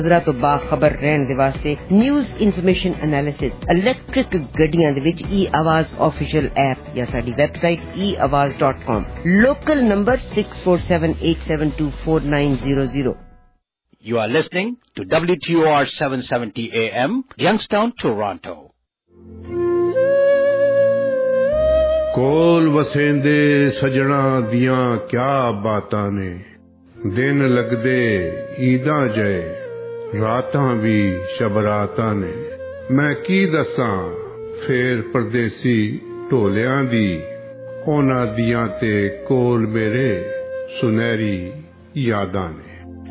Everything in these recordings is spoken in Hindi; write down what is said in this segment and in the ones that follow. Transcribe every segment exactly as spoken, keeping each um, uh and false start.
तो बाखबर रहने दे वास्ते न्यूज़ इन्फॉर्मेशन एनालिसिस इलैक्ट्रिक गड्डियां दे विच ई आवाज ऑफिशियल ऐप या साडी website E Awaaz dot com local number six four seven eight seven two four nine zero zero. You are listening to W T O R seven seventy A M, Youngstown, Toronto. कोल वसेंदे सजना दियां क्या बातां ने दिन लगदे ईदां जय रातां भी शबरातां ने मैं की दसां फेर परदेसी ढोलियां दी उन्हां दियां ते कोल मेरे सुनहरी यादां ने।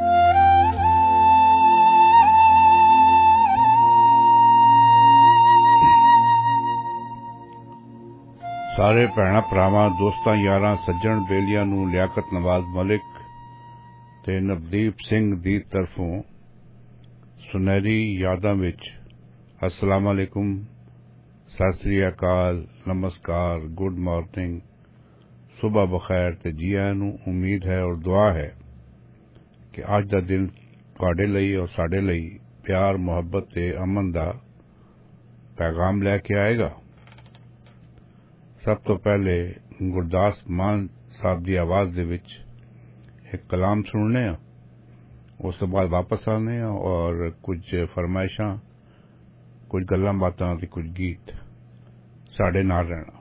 सारे भैणां भरावां दोस्तां यारां सज्जण बेलियां नूं लियाकत नवाज मलिक ते नवदीप सिंह दी तरफों सुनहरी यादां विच अस्सलाम वालेकुम, सत श्री अकाल, नमस्कार, गुड मॉर्निंग, सुबह बखैर ते जी आयां नूं। उम्मीद है और दुआ है कि अज दा दिन तुहाडे लई और साडे लई प्यार मुहब्बत ते अमन दा पैगाम लैके आएगा। सब तो पहले गुरदास मान साहब दी आवाज दे विच एक कलाम सुनने आ, उस तो बाद वापस आने आ और कुछ फरमाइशां, कुछ गल्लां बातां ते कुछ गीत। साडे नाल रहना।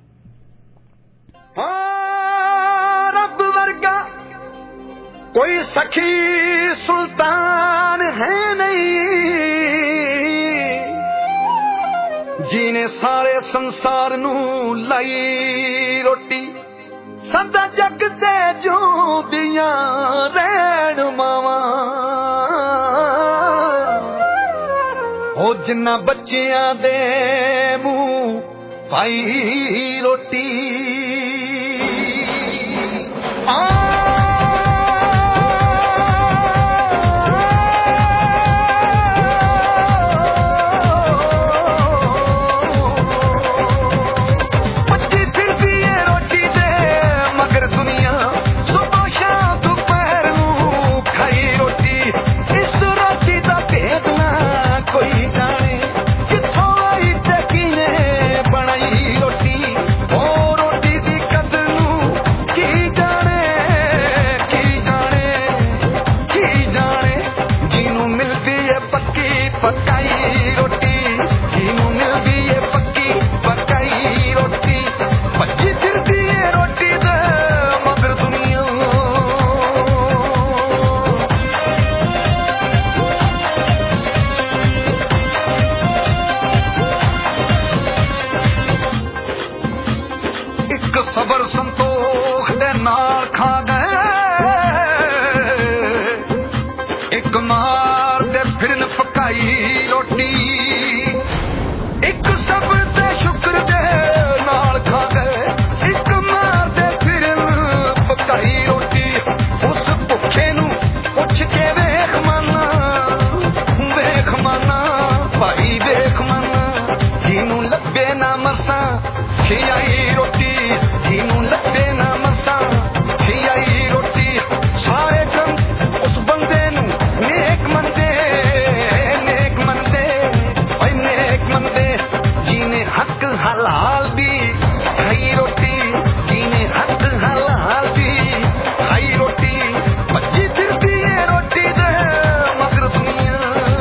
हाँ, रब वर्गा कोई सखी सुल्तान है नहीं, जीने सारे संसार नू लाई रोटी, सदा जग ते जो दियां रहन मावा, ओ जिन्ना बच्चियां दे मुंह पाई रोटी। आ सबर संतोख दे नाल खा गए, एक मार दे फिरन पकाई रोटी, एक सब दे शुक्र दे नाल खा गए, एक मार दे फिरन पकाई रोटी। उस भुखे नू पुछ के वेख माना, वेख माना भाई वेख माना, जीनू लभे ना मसा खियाई रोटी, जीनू लभे ना मसा खियाई रोटी। सारे कम उस बंदे नू नेक मनदे, नेक मनदे, ओए नेक मनदे, जीने हक हलाल दी खाई रोटी, जीने हक हलाल दी खाई रोटी। भज्जी फिरदी है रोटी दे मगर दुनिया,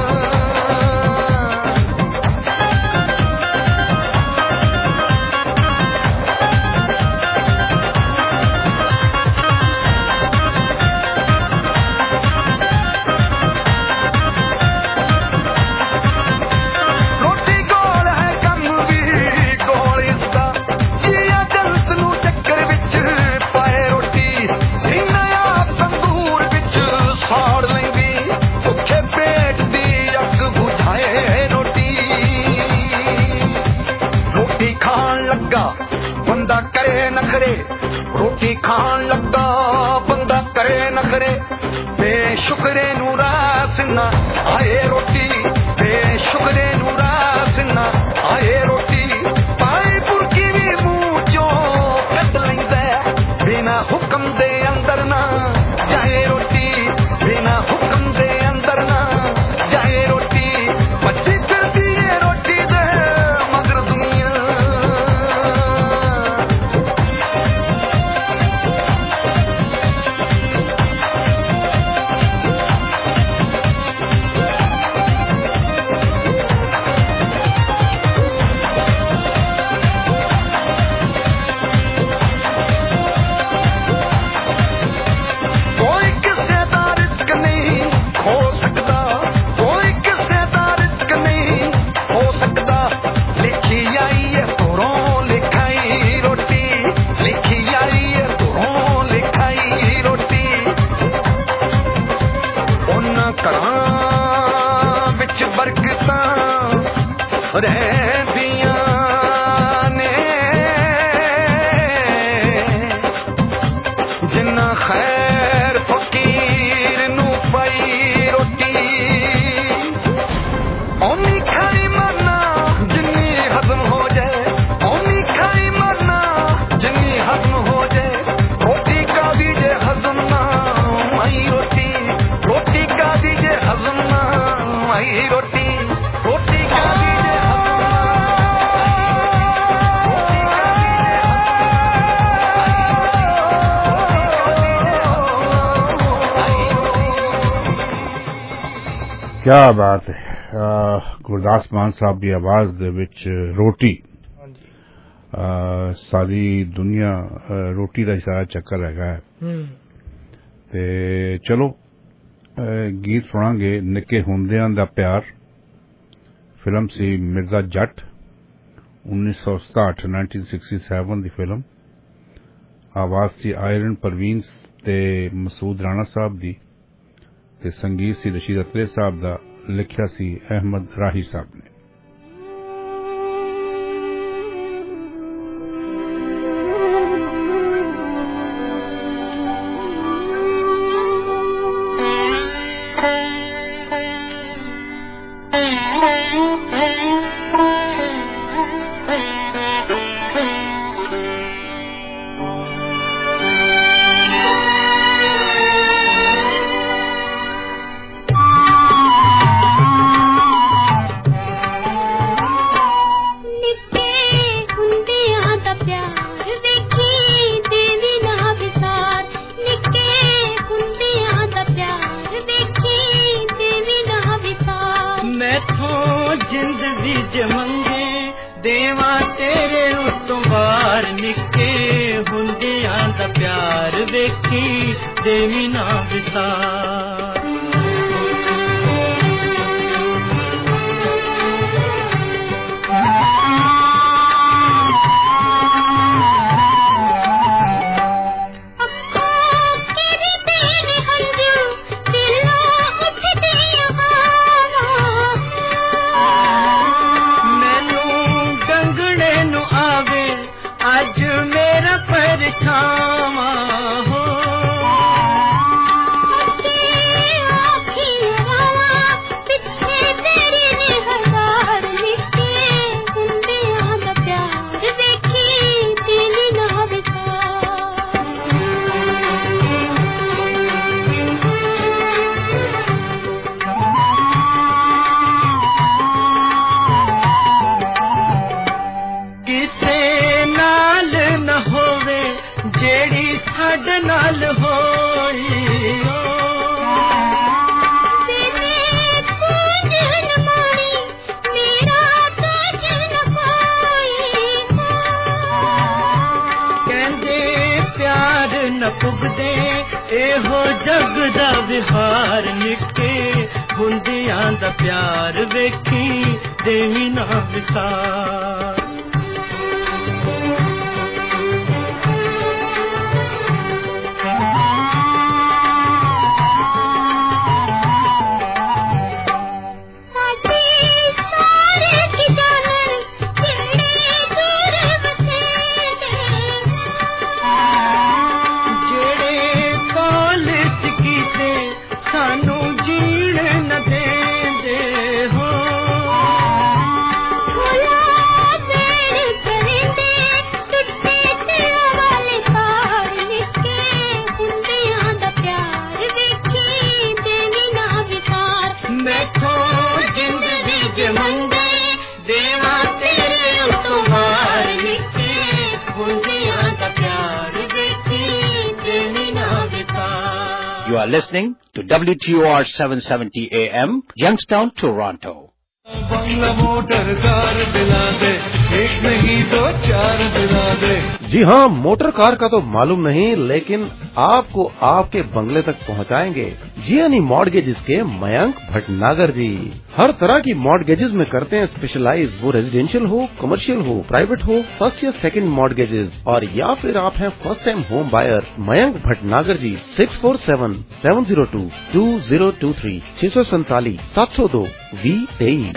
बंदा करे नखरे, रोटी खान लगा बंदा करे नखरे, बेशुक्रे नू रास ना आए रोटी, बेशुक्रे नू रास ना आए रोटी। पाई पुरकी भी मुंह चो कट लैंदा, बिना हुक्म दे अंदर ना जाए रोटी, बिना हुक्म दे अंदर ना जाए बरकतां रहंदियां ने जिन्ना खैर फकीर नूं पई रोटी ओनी खाई मरना जिन्नी हजम हो जाए ओनी खाई मरना जिन्नी हजम हो जाए रोटी का दीजे हजम ना माई रोटी रोटी का दीजे हजम ना माई रोटी रोटी का दीजे हजम ना क्या बात है। गुरदास मान साहब की आवाज दे विच रोटी सारी दुनिया रोटी का सारा चक्कर हैगा ते चलो गीत सुनांगे निक्के हुंदियां दा प्यार फिल्म सी मिर्जा जट उन्नीस सौ सताहठ नाइनटीन सिक्सटी सेवन दी फिल्म आवाज सी आयरन परवीन ते मसूद राणा साहब दी ते संगीत सी रशीद अतरे साहब दा लिखिया सी अहमद राही साहब ने। You are listening to W T O R seven seventy A M, Youngstown, Toronto. जी हाँ, मोटर कार का तो मालूम नहीं, लेकिन आपको आपके बंगले तक पहुँचाएंगे जियानी मॉर्गेजेस के मयंक भटनागर जी। हर तरह की मॉर्टगेजेस में करते हैं स्पेशलाइज, वो रेजिडेंशियल हो, कमर्शियल हो, प्राइवेट हो, फर्स्ट या सेकंड मॉर्टगेजेस, और या फिर आप हैं first time home buyer. Mayank Bhatnagar ji, six four seven seven zero two two zero two three, छह सौ सैतालीस सात सौ दो वी तेईस।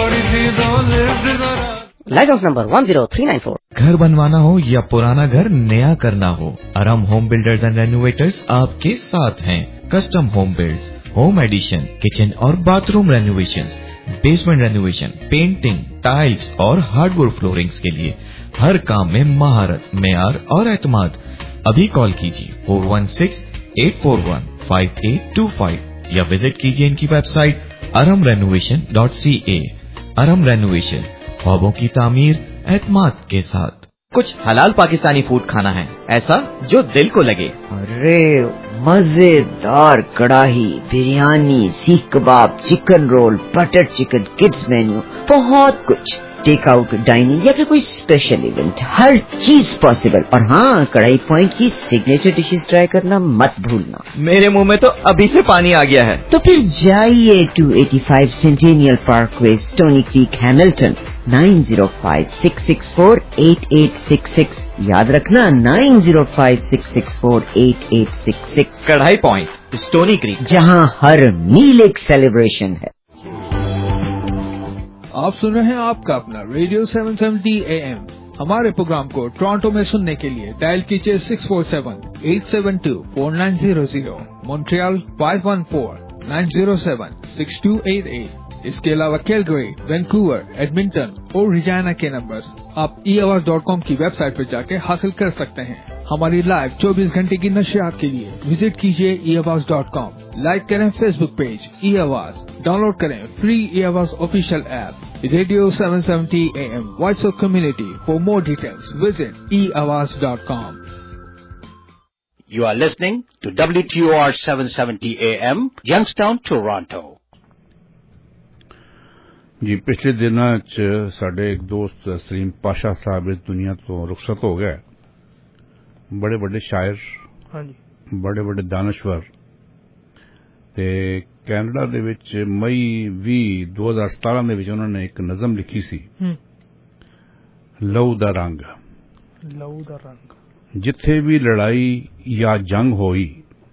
Light house number one zero three nine four. घर बनवाना हो या पुराना घर नया करना हो, Aram home builders and renovators आपके साथ हैं। Custom home builds, home addition, kitchen और bathroom renovations, basement renovation, painting, tiles और हार्डवुड फ्लोरिंग्स के लिए हर काम में महारत, मेयार और एतमाद। अभी कॉल कीजिए four one six eight four one five eight two five या विजिट कीजिए इनकी website Aram renovation dot C A. Aram renovation, ख्वाबों की तामीर एतमाद के साथ। कुछ हलाल पाकिस्तानी फूड खाना है, ऐसा जो दिल को लगे। अरे मजेदार kadhai, biryani, seekh kebab, chicken roll, butter chicken, kids menu, बहुत कुछ। टेक आउट, डाइनिंग या फिर कोई स्पेशल इवेंट, हर चीज पॉसिबल। और हाँ, कढ़ाई पॉइंट की सिग्नेचर डिशेस ट्राई करना मत भूलना। मेरे मुंह में तो अभी से पानी आ गया है। तो फिर जाइए two eighty five Centennial Parkway, Stoney Creek, Hamilton, nine zero five six six four eight eight six six. याद रखना, nine zero five six six four eight eight six six. Kadhai point, Stoney Creek, जहाँ हर मील एक सेलिब्रेशन है। आप सुन रहे हैं आपका अपना radio seven seventy A M. हमारे प्रोग्राम को टोरंटो में सुनने के लिए डायल कीजिए six four seven eight seven two four nine zero zero, Montreal five one four nine zero seven six two eight eight. इसके अलावा कैलगरी, वैंकूवर, एडमिंटन और रिजाना के नंबर्स आप ई आवाज डॉट कॉम की वेबसाइट पर जाके हासिल कर सकते हैं। हमारी लाइव चौबीस घंटे की नशियात के लिए विजिट कीजिए E Awaaz dot com. Like करें Facebook page E Awaaz, download करें free E Awaaz official app radio seven seventy A M, voice of community. For more details visit E Awaaz dot com. You are listening to W T O R seven seventy A M, Youngstown, Toronto. जी, पिछले दिनों च साडे एक दोस्त सलीम पाशा साहब इस दुनिया तो रुखसत हो गए। बड़े बड़े शायर, हाँ जी, बड़े बड़े दानश्वर। ते कैनेडा दे विच मई भी दो हज़ार सतारह दे विच उन्होंने एक नज़म लिखी सी, लहू दा रंग। लहू दा रंग, जिथे भी लड़ाई या जंग होई,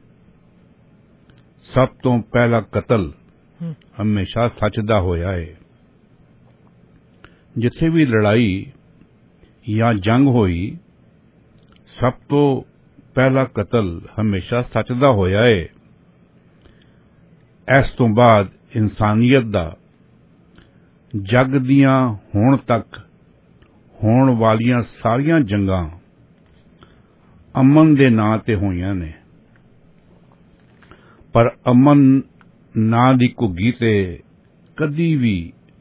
सब तो पहला कतल हमेशा सच दा होया है। जिथे भी लड़ाई या जंग होई, सब तो पहला कतल हमेशा सच दा होया है। इस तो बाद इंसानियत दा जग दियां हुण तक होण वालियां सारियां जंगां अमन दे नां ते होईयां ने, पर अमन नां दी घुग्गी ते कदी भी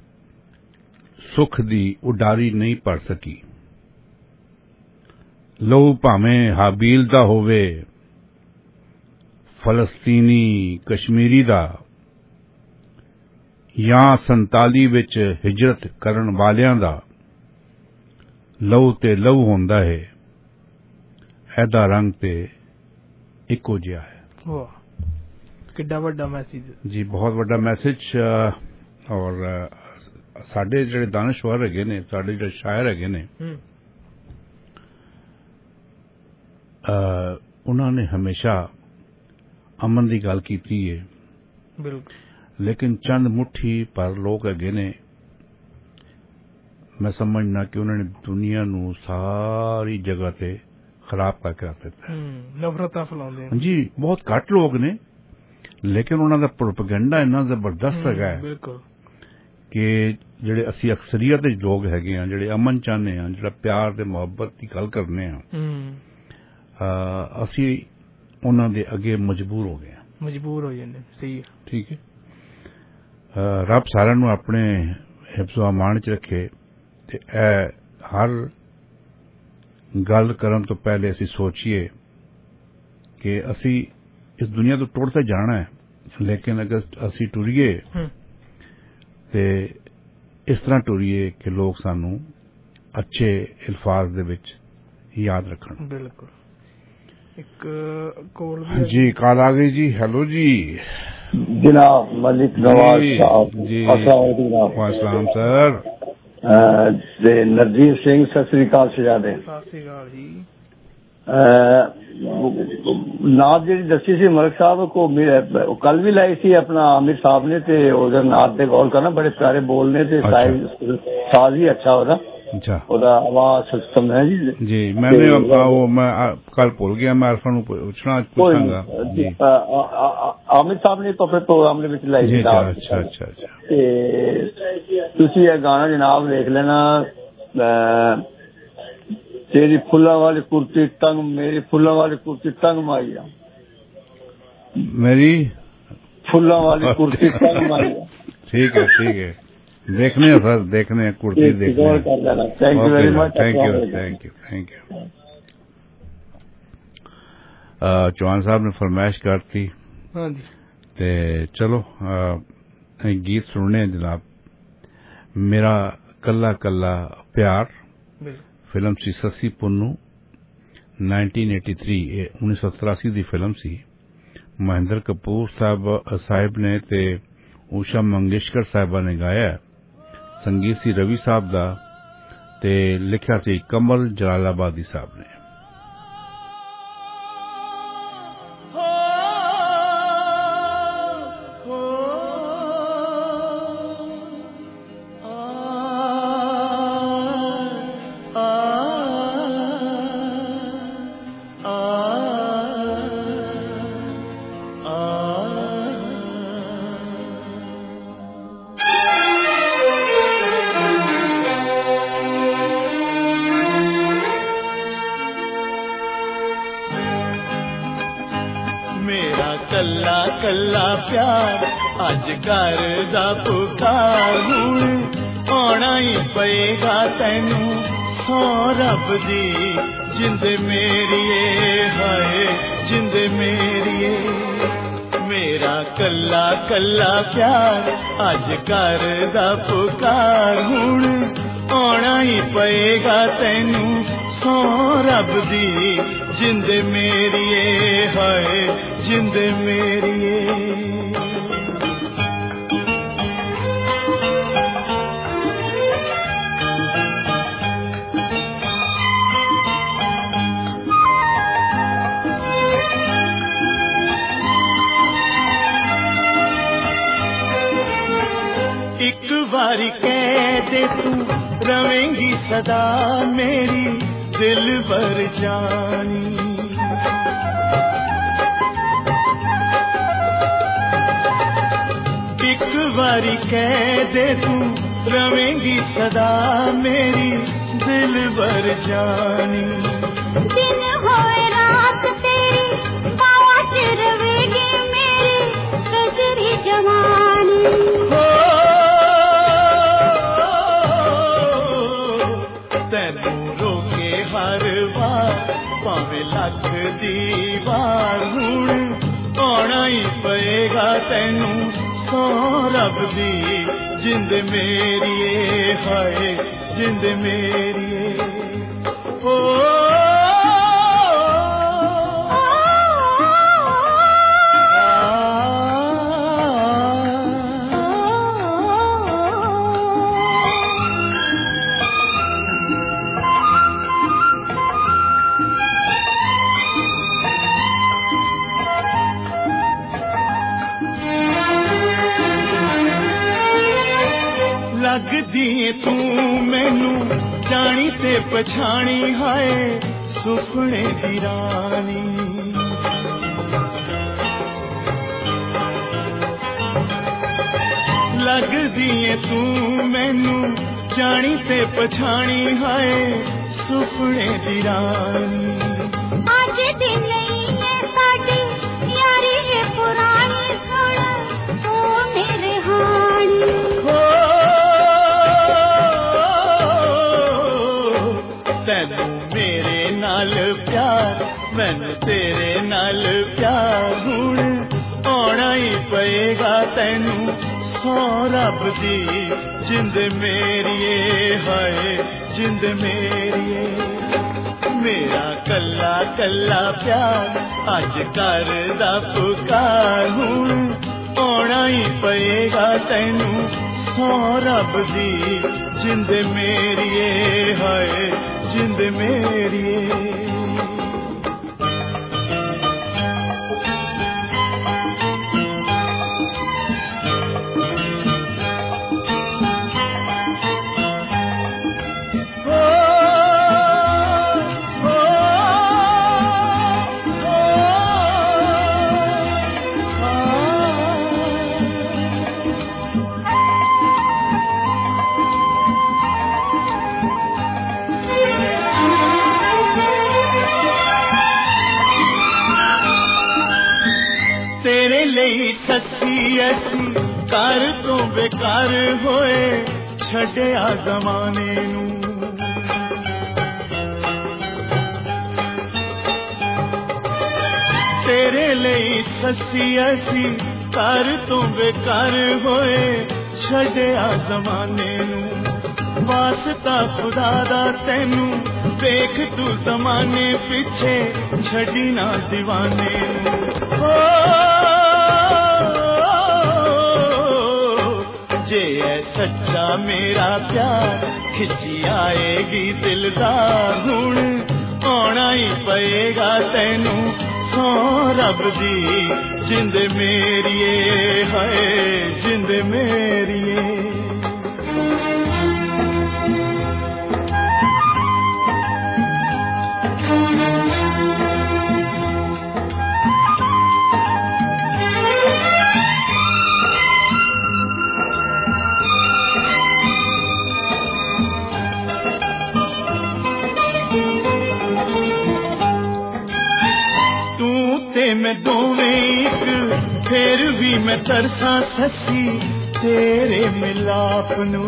सुख दी उडारी नहीं पड़ सकी। लहू भावें हाबील दा होवे, फलस्तीनी कश्मीरी दा, या संताली विच हिजरत करन वालियां दा, लहू ते लहू होंदा है। एदा रंग ते इको जिहा है। वाह, किड्डा वड्डा मैसेज जी, बहुत वड्डा मैसेज। और साडे जिहड़े दानश्वर हैगे ने, साडे जिहड़े शायर हैगे ने, उन्होंने हमेशा अमन की गल की है, लेकिन चंद मुट्ठी पर लोग हैगे ने, मैं समझना कि उन्होंने दुनिया नू सारी जगह ते खराब करके रख दिता। नफरत फैलाते जी, बहुत घट लोग ने, लेकिन उन्होंने प्रोपेगेंडा इन्ना जबरदस्त है कि जिहड़े असी अक्सरीयत लोग हैगे आ, जिहड़े अमन चाहते हैं, जिहड़ा प्यार ते मुहब्बत की गल करने आ, असी उन्हां दे अगे मजबूर हो गए, मजबूर हो जाने। सही है, ठीक है। रब सारिਆਂ ਨੂੰ अपने हिफ्ज़ो अमान च रखे ते ए हर गल करन तो पहले असी सोचिए कि असी इस दुनिया तो टुरते जाना है, लेकिन अगर असी टुरीए ते इस तरह टुरीए कि लोग सानू अच्छे अल्फाज दे विच याद रखन। बिल्कुल। एक कॉल जी, कॉल आ गई जी। हेलो जी जनाब मलिक नवाज साहब जी, अस्सलाम सर। ते नरजीत सिंह सत श्री अकाल शहजादे। सत श्री अकाल जी। नात जी दसी सी मलिक साहब को कल भी लाई सी अपना आमिर साहब ने ते उधर नात दे गौर करना, बड़े प्यारे बोलने ते साज ही अच्छा होता। अच्छा, ओदा आवाज सिस्टम है जी। जी मैंने वो मैं कल भूल गया, मैं अरफा नूं पूछना पूछांगा जी। आमिर साहब ने तो अपने प्रोग्राम दे विच लाई सी। अच्छा अच्छा अच्छा अच्छा। ते तुसी ये गाना जनाब देख लेना, तेरी फुल्ला वाली कुर्ती तंग, मेरी फुल्ला वाली कुर्ती तंग माइया, मेरी फुल्ला वाली कुर्ती तंग माइया। ठीक है ठीक है, देखने हैं सर, देखने हैं कुर्ती देखने हैं। Thank you very much. Thank you thank you thank you. Chauhan साहब ने फरमाइश कर थी। हाँ जी। ते चलो एक गीत सुनने हैं जनाब। मेरा कल्ला कल्ला प्यार फिल्म सी Sassi Punnu nineteen eighty three उन्नीस सौ तिरासी दी फिल्म सी। महेंद्र कपूर साहब साहिब ने ते उषा मंगेशकर साहिबा ने गाया। संगीत सी रवि साहब दा ते लिखा सी कमल जलालाबादी साहब ने। कल्ला प्यार अज घर दा पुकार, हुण आना ही पएगा तैनू सौ रब दी जिंद मेरिए, हाय जिंद मेरिए। बारी कह दे तू रवेंगी सदा मेरी दिल भर जानी, एक बारी कह दे तू रवेंगी सदा मेरी दिल भर जानी। दिन होए रात तेरी बाहों च रवेगी मेरी कजरी जवानी, लख दीवार हुण आना ही पएगा तैनू सौ रब दी जिंद मेरिए, हाय जिंद मेरिए। ओ लगदी तू मैनू जानी ते पछाणी, हाय सुपने दी रानी। लगदी तू मैनू जानी ते पछाणी, हाय सुपने दी रानी। आज दिन नहीं है साडी यारी है पुरानी, सुन ओ मेरे हानी। तैनू मेरे नाल प्यार, मैनू तेरे नाल प्यार, हुण आना ही पएगा तैनू सौ रब दी जिंद मेरिए, हाय जिंद मेरिए। मेरा कल्ला कल्ला प्यार अज करदा पुकार हुण आउणा ही पएगा तैनू सौ रब दी जिंद मेरिए हाय जिंद मेरिए सच्ची ऐसी कर तो बेकार होए छड़िया जमाने नू तेरे लिए सच्ची ऐसी कर तो बेकार होए छड़िया जमाने नू वास्ता खुदा दा तैनू देख तू जमाने पीछे छड़ी ना दीवाने नू ओ जे है सच्चा मेरा प्यार खिंची आएगी दिलदार हुण आना ही पएगा तैनू सौ रब दी जिंद मेरिए हाय जिंद मेरिए मैं दोवें एक फिर भी मैं तरसा ससी तेरे मिलाप नू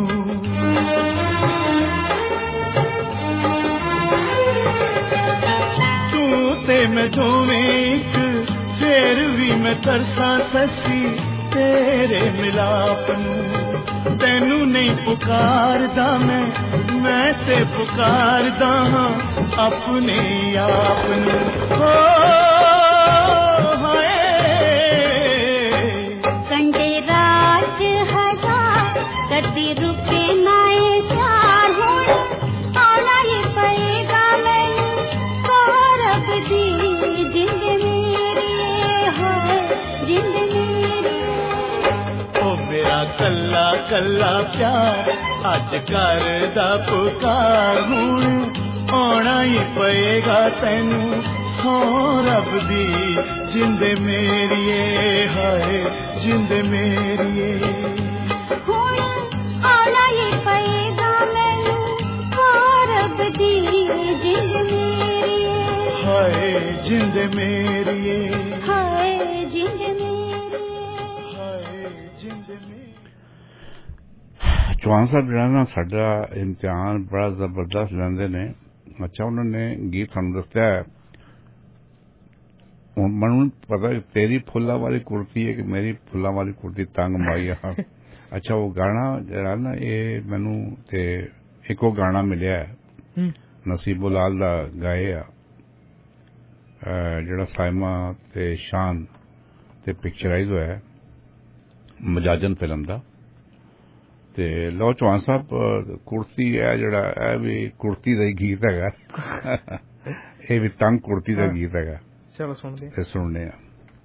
तू ते मैं दोवें एक फिर भी मैं तरसा ससी तेरे मिलाप नू तैनू नहीं पुकारदा मैं मैं ते पुकारदा हां अपने आप नू हो कदी रुके नाए चार हुण आना ही पएगा मैनू सौ रब दी जिंद मेरी हाय जिंद मेरी ओ मेरा कल्ला कल्ला प्यार अज करदा पुकार हुण आना ही पएगा तैनू सौ रब दी जिंद मेरिए हाय जिंद मेरिए आना ही पएगा मैनू सौ रब दी जिंद मेरिए हाय जिंद मेरिए हाय जिंद मेरिए हाय जिंद मेरिए चौहान साहब ਜਿਹੜਾ ਨਾ ਸਾਡਾ ਇਮਤਿਹਾਨ ਬੜਾ ਜ਼ਬਰਦਸਤ ਲੈਂਦੇ ਨੇ ਅੱਛਾ ਉਹਨਾਂ ਨੇ ਗੀਤ ਸਾਨੂੰ ਦੱਸਿਆ ਹੁਣ ਮੈਨੂੰ ਪਤਾ ਤੇਰੀ ਫੁੱਲਾਂ ਵਾਲੀ ਕੁਰਤੀ ਹੈ ਕਿ ਮੇਰੀ ਫੁੱਲਾਂ ਵਾਲੀ ਕੁਰਤੀ ਤੰਗ ਮਾਈ ਆ ਅੱਛਾ ਉਹ ਗਾਣਾ ਜਿਹੜਾ ਨਾ ਇਹ ਮੈਨੂੰ ਤੇ ਇੱਕੋ ਗਾਣਾ ਮਿਲਿਆ ਨਸੀਬੋ ਲਾਲ ਦਾ ਗਾਏ ਆ ਜਿਹੜਾ ਸਾਇਮਾ ਤੇ ਸ਼ਾਨ ਤੇ ਪਿਕਚਰਾਈਜ਼ ਹੋਇਆ ਮਜਾਜਨ ਫਿਲਮ ਦਾ ਤੇ ਲੋ ਚੌਹਾਨ ਸਾਹਿਬ ਕੁਰਤੀ ਹੈ ਜਿਹੜਾ ਇਹ ਵੀ ਕੁਰਤੀ ਦਾ ਹੀ ਗੀਤ ਹੈਗਾ ਇਹ ਵੀ ਤੰਗ ਕੁਰਤੀ ਦਾ ਗੀਤ ਹੈਗਾ ਚਲੋ ਸੁਣਦੇ ਹਾਂ ਸੁਣਦੇ ਹਾਂ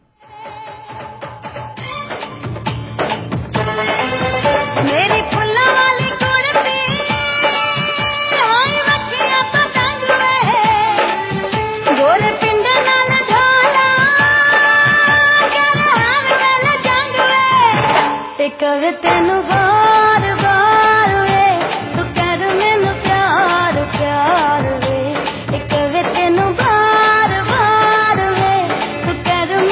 मेरी फुल्ला वाली कुर्ती होई वक्किया पतंग वे गोरे पिंड नाल ढोला कहरान वेल जंग वे ते कवे तेनू बार बार वे तू कर मैनू प्यार प्यार वे ते कवे तेनू बार बार वे तू कर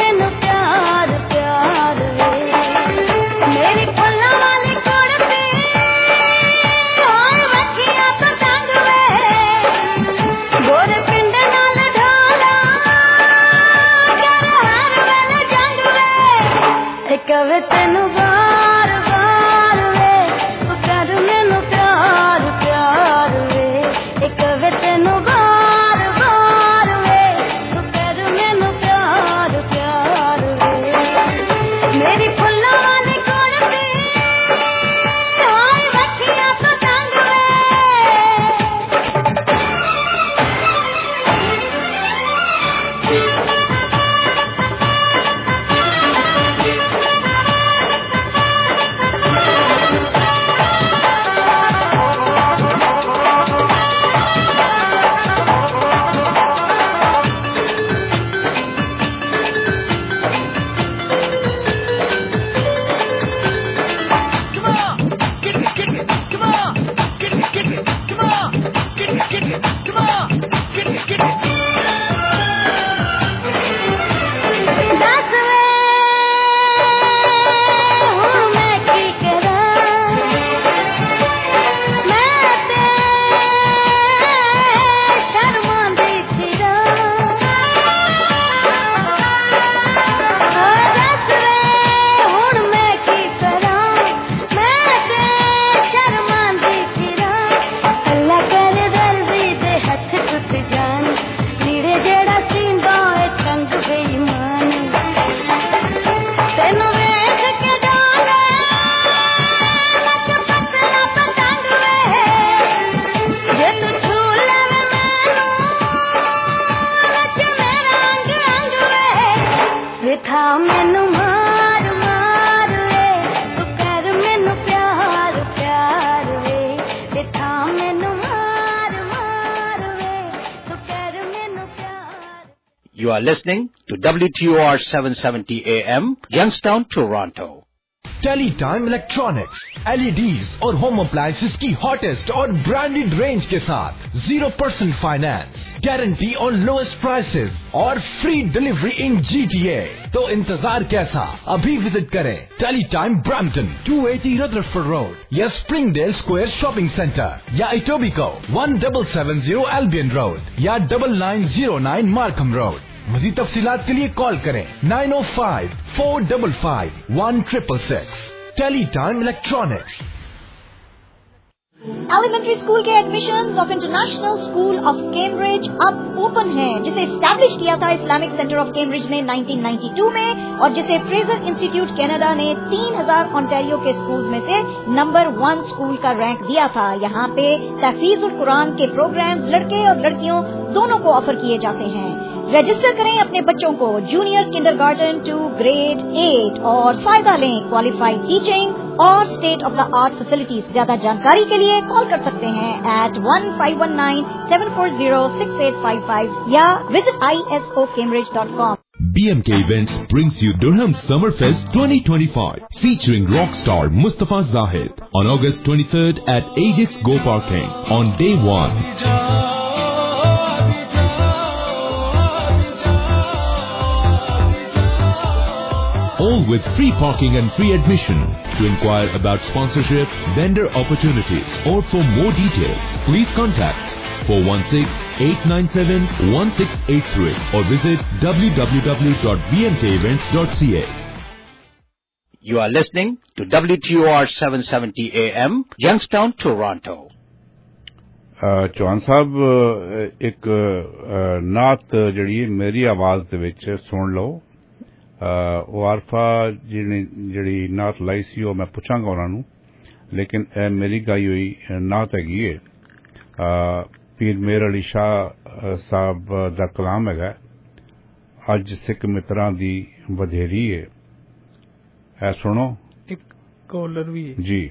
You are listening to W T O R seven seventy A M, Youngstown, Toronto. Teletime electronics, LEDs और होम अप्लायंसेस की हॉटेस्ट और ब्रांडेड रेंज के साथ जीरो परसेंट फाइनेंस, गारंटी और लोएस्ट प्राइसेस और फ्री डिलीवरी इन जीटीए। तो इंतजार कैसा, अभी विजिट करें Teletime Brampton two eighty Rutherford road या स्प्रिंगडेल स्क्वायर शॉपिंग सेंटर या Etobicoke one double seven zero Albion road या double nine zero nine Markham road. मज़ीद तफसीलात के लिए कॉल करें nine O five four double five one triple six. Teletime electronics. Elementary school के admissions of international school of Cambridge अब ओपन है, जिसे स्टैब्लिश किया था इस्लामिक सेंटर ऑफ कैम्ब्रिज ने नाइनटीन नाइंटी टू में और जिसे फ्रेजर इंस्टीट्यूट कनाडा ने तीन हज़ार ओंटारियो के स्कूल्स में से नंबर वन स्कूल का रैंक दिया था। यहाँ पे तहफीजुल कुरान के प्रोग्राम्स लड़के और लड़कियों दोनों को ऑफर किए जाते हैं। रजिस्टर करें अपने बच्चों को junior kindergarten to grade eight और फायदा लें क्वालिफाइड टीचिंग और state of the art facilities. ज्यादा जानकारी के लिए कॉल कर सकते हैं eight one five one nine seven four zero six eight five five या visit I S O Cambridge dot com. B M K Events brings you Durham Summerfest twenty twenty-five, featuring rock star Mustafa Zahid on August twenty-third at Ajax Go Parking on day one. All with free parking and free admission. To inquire about sponsorship, vendor opportunities, or for more details, please contact four one six, eight nine seven, one six eight three or visit w w w dot b m k events dot c a. You are listening to W T O R seven seventy A M, Youngstown, Toronto. Chauhan साहब एक नात जड़ी मेरी आवाज दे विच सुन लो। ਉਹ ਆਰਫਾ ਜਿਹੜੀ ਜਿਹੜੀ ਨਾਤ ਲਾਈ ਸੀ ਉਹ ਮੈਂ ਪੁੱਛਾਂਗਾ ਉਹਨਾਂ ਨੂੰ, ਲੇਕਿਨ ਇਹ ਮੇਰੀ ਗਾਈ ਹੋਈ ਨਾਤ ਹੈਗੀ ਏ ਪੀਰ ਮੇਰ ਅਲੀ ਸ਼ਾਹ ਸਾਹਿਬ ਦਾ ਕਲਾਮ ਹੈਗਾ, ਅੱਜ ਸਿੱਖ ਮਿੱਤਰਾਂ ਦੀ ਵਧੇਰੀ ਏ। ਇਹ ਸੁਣੋ। ਇੱਕ ਕਾਲਰ ਵੀ ਹੈ ਜੀ।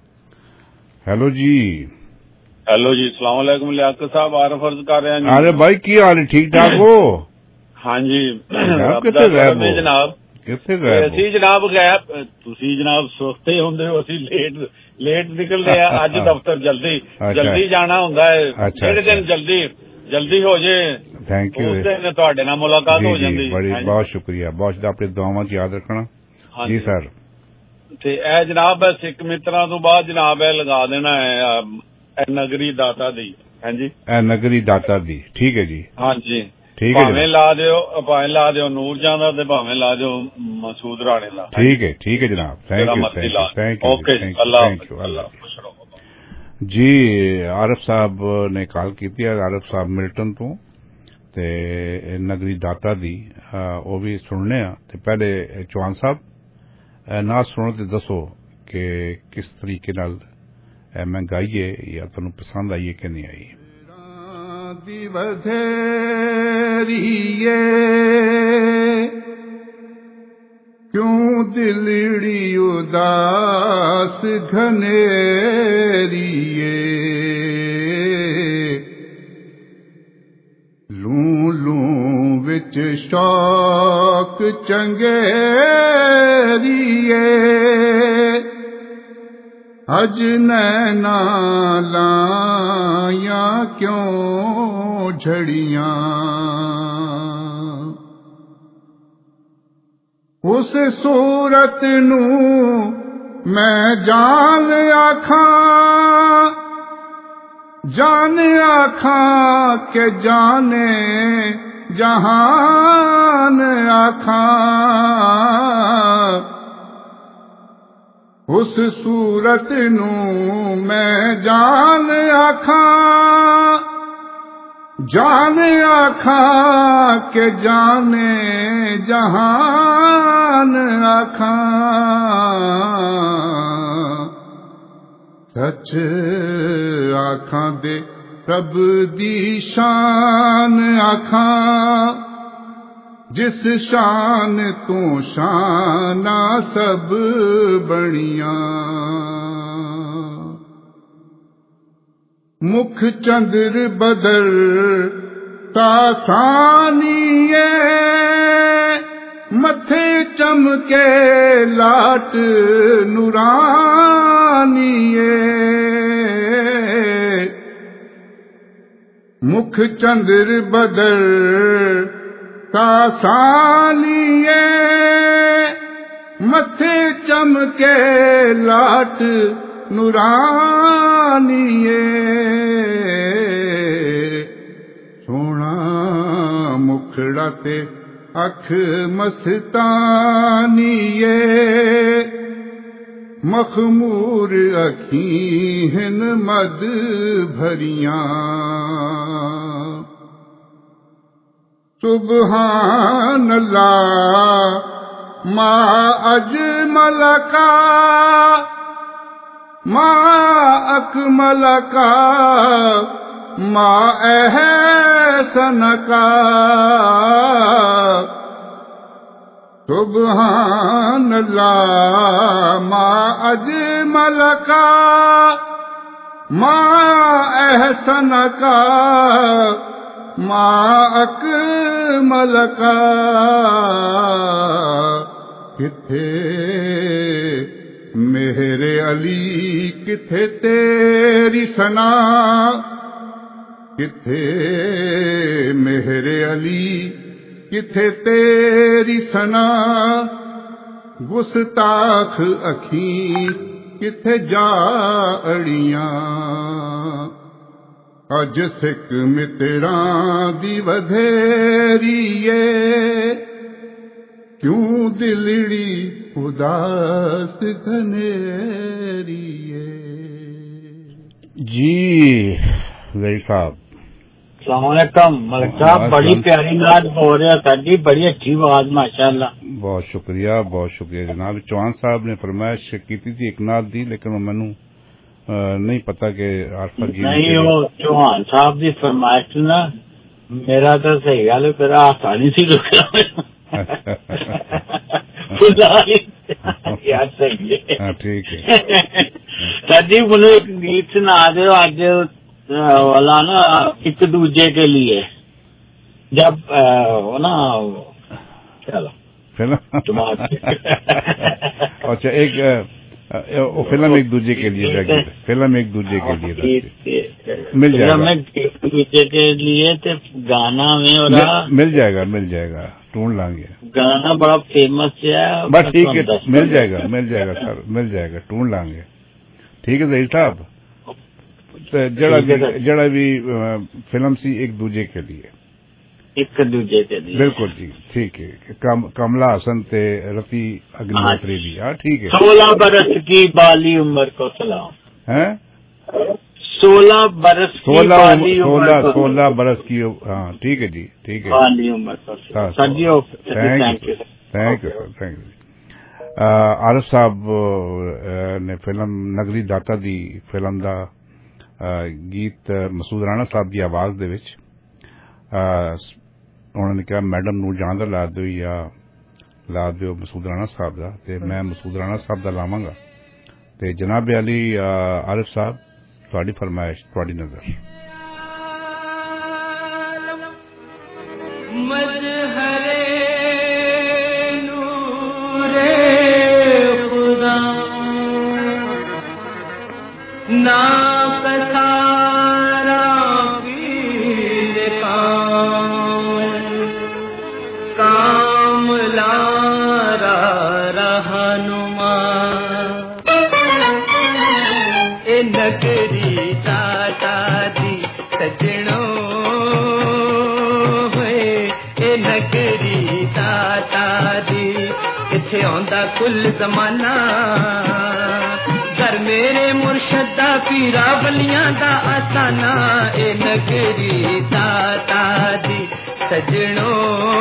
ਹੈਲੋ ਜੀ। ਹੈਲੋ ਜੀ, ਸਲਾਮ ਅਲੈਕੁਮ ਲਿਆਕਤ ਸਾਹਿਬ, ਆਰਫ ਅਰਜ਼ ਕਰ ਰਿਹਾ ਜੀ। ਅਰੇ ਭਾਈ ਕੀ ਹਾਲ ਹੈ, ਠੀਕ ਠਾਕ ਹੋ? ਹਾਂਜੀ ਕਿੱਥੇ ਗਏ ਜਨਾਬ? ਕਿੱਥੇ ਗਏ ਅਸੀਂ ਜਨਾਬ ਗਏ, ਤੁਸੀਂ ਜਨਾਬ ਸੁਸਤੇ ਹੁੰਦੇ ਹੋ, ਅਸੀਂ ਲੇਟ ਲੇਟ ਨਿਕਲਦੇ ਆ। ਅੱਜ ਦਫ਼ਤਰ ਜਲਦੀ ਜਲਦੀ ਜਾਣਾ ਹੁੰਦਾ ਹੈ, ਜਿਹੜੇ ਦਿਨ ਜਲਦੀ ਜਲਦੀ ਹੋ ਜੇ ਥੈਂਕ ਯੂ, ਉਸ ਦਿਨ ਤੁਹਾਡੇ ਨਾਲ ਮੁਲਾਕਾਤ ਹੋ ਜਾਂਦੀ। ਬੜੀ ਬਹੁਤ ਸ਼ੁਕਰੀਆ, ਬਹੁਤ ਆਪਣੀ ਦੁਆਵਾਂ ਚ ਯਾਦ ਰੱਖਣਾ ਜੀ ਸਰ। ਤੇ ਇਹ ਜਨਾਬ ਸਿੱਖ ਮਿੱਤਰਾਂ ਤੋਂ ਬਾਅਦ ਜਨਾਬ ਇਹ ਲਗਾ ਦੇਣਾ ਹੈ ਨਗਰੀ ਦਾਤਾ ਦੀ। ਹਾਂਜੀ, ਇਹ ਨਗਰੀ ਦਾਤਾ ਦੀ, ਠੀਕ ਹੈ ਜੀ। ਹਾਂਜੀ ਠੀਕ ਹੈ, ਭਾਵੇਂ ਲਾ ਦਿਓ, ਭਾਵੇਂ ਲਾ ਦਿਓ ਨੂਰ ਜਾਂ ਦਾ ਤੇ ਭਾਵੇਂ ਲਾ ਦਿਓ ਮਸੂਦ ਰਾਣੇ ਦਾ। ਠੀਕ ਹੈ, ਠੀਕ ਹੈ ਜਨਾਬ, thank you thank you thank you okay, thank you ਅੱਲਾਹ ਜੀ। ਆਰਫ ਸਾਹਿਬ ਨੇ ਕਾਲ ਕੀਤੀ ਹੈ, ਆਰਫ ਸਾਹਿਬ ਮਿਲਟਨ ਤੋਂ, ਤੇ ਨਗਰੀ ਦਾਤਾ ਦੀ ਉਹ ਵੀ ਸੁਣਨੇ ਆ। ਤੇ ਪਹਿਲੇ ਚੌਹਾਨ ਸਾਹਿਬ ਨਾ ਸੁਣੋ ਤੇ ਦੱਸੋ ਕਿ ਕਿਸ ਤਰੀਕੇ ਨਾਲ ਮੈਂ ਗਾਈਏ ਜਾਂ ਤੁਹਾਨੂੰ ਪਸੰਦ ਆਈਏ ਕਿ ਨਹੀਂ ਆਈ। ਦੀ ਵਧੇਰੀਏ ਕਿਉਂ ਦਿਲੜੀ ਉਦਾਸ ਘਨੇਰੀਏ, ਲੂ ਲੂ ਵਿੱਚ ਸ਼ੌਕ ਚੰਗੇਰੀਏ, ਅਜ ਨੈਣਾ ਲਾਇਆ ਕਿਉਂ ਝੜੀਆਂ, ਉਸ ਸੂਰਤ ਨੂੰ ਮੈਂ ਜਾਨ ਆਖਾਂ, ਜਾਨ ਆਖਾਂ ਕਿ ਜਾਨੇ ਜਹਾਨ ਆਖਾਂ, ਉਸ ਸੂਰਤ ਨੂੰ ਮੈਂ ਜਾਨ ਆਖਾਂ, ਜਾਨ ਆਖਾਂ ਕਿ ਜਾਨੇ ਜਹਾਨ ਆਖਾਂ, ਸੱਚ ਆਖਾਂ ਦੇ ਰੱਬ ਦੀ ਸ਼ਾਨ ਆਖਾਂ, जिस शान तू शाना सब बनिया, मुख चंद्र बदर तासानिए मथे चमके लाट नूरानिए मुख चंद्र बदर तासानिए मथे चमके लाट नूरानिए सोना मुखड़ा ते अख मस्तानिए मखमूर अखीं मद भरियां सुबहान अल्लाह मा अजमल का मा अकमल का मा एहसन का सुबहान अल्लाह मा अजमल का मा एहसन का मा अकमल का किथे मेरे अली किथे तेरी सना किथे मेरे अली किथे तेरी सना गुस्ताख अखी किथे जा अड़ियां अज सिक मित्रां दी वधेरीए क्यों दिलड़ी उदास घनेरिए। जी जय साहब अस्सलामुअलैकुम मलिक साहब, बड़ी प्यारी नात बोल रहे हो सर जी, बड़ी अच्छी आवाज माशाअल्लाह। बहुत शुक्रिया बहुत शुक्रिया जनाब। चौहान साहब ने फरमाइश की थी एक नात दी, लेकिन वो मैनू नहीं पता कि आरफा जी नहीं वो चौहान साहब की फरमाइश ना मेरा तो सही गल मेरा आसानी सी रुका यार सही है ठीक है सर जी मुझे एक गीत सुना दो आज वाला ना एक दूजे के लिए जब वो ना चलो अच्छा एक वो फिल्म एक दूजे के लिए फिल्म एक दूजे के लिए मिल जाएगा एक दूजे के लिए तो गाना में और मिल जाएगा मिल जाएगा ढूंढ लांगे गाना बड़ा फेमस है बस ठीक है मिल जाएगा मिल जाएगा सर मिल जाएगा ढूंढ लांगे ठीक है जही साहब जड़ा भी जड़ा भी फिल्म सी एक दूजे के लिए एक दूजे के लिए बिल्कुल जी ठीक है कम, कमला हसन ते रफी अग्निहोत्री भी हाँ ठीक है। सोलह बरस की बाली उम्र को सलाम हैं सोलह बरस सोलह सोलह सोलह बरस की हाँ ठीक है जी ठीक है बाली उम्र को sir ji thank you thank you thank you. Arif साहब ने फिल्म नगरी दाता दी फिल्म दा गीत मसूद राणा साहब की आवाज दे विच उन्होंने कहा मैडम नू जान दा ला दो या ला दो मसूद राणा साहब का ते मैं मसूद राणा साहब का लावांगा ते जनाब अली आरिफ साहब थोड़ी फरमाइश थोड़ी नजर ना पसारा पीर काम लारा रहनुमा ए नगरी दाता दी सजणो होए ए नगरी दाता दी इथे आंदा कुल जमाना घर मेरे मुर्शद दा पीरा बलियां दा आसाना ए नगरी दाता दी सजणो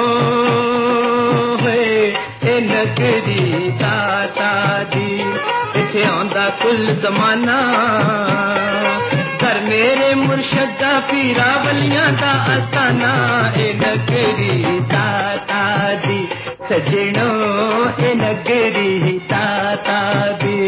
है ए नगरी दाता दी इथे आंदा कुल जमाना घर मेरे मुर्शद दा पीरा बलियां दा आसाना ए नगरी दाता दी सजणो ए नगरी दाता दी